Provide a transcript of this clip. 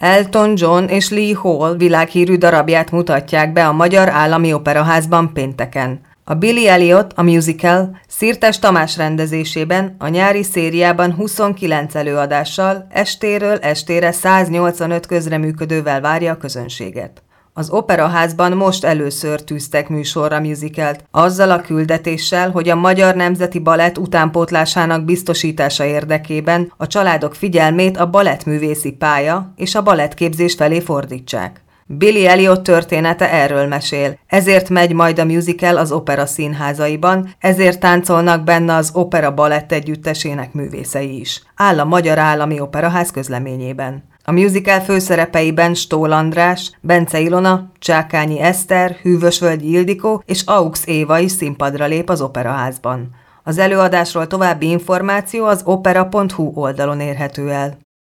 Elton John és Lee Hall világhírű darabját mutatják be a Magyar Állami Operaházban pénteken. A Billy Elliot, a musical, Szirtes Tamás rendezésében a nyári szériában 29 előadással estéről estére 185 közreműködővel várja a közönséget. Az Operaházban most először tűztek műsorra musicalt, azzal a küldetéssel, hogy a Magyar Nemzeti Balett utánpótlásának biztosítása érdekében a családok figyelmét a balettművészi pálya és a balettképzés felé fordítsák. Billy Elliot története erről mesél, ezért megy majd a musical az opera színházaiban, ezért táncolnak benne az Opera Balett Együttesének művészei is, áll a Magyar Állami Operaház közleményében. A musical főszerepeiben Stól András, Bence Ilona, Csákányi Eszter, Hűvösvölgyi Ildikó és Aux Éva is színpadra lép az Operaházban. Az előadásról további információ az opera.hu oldalon érhető el.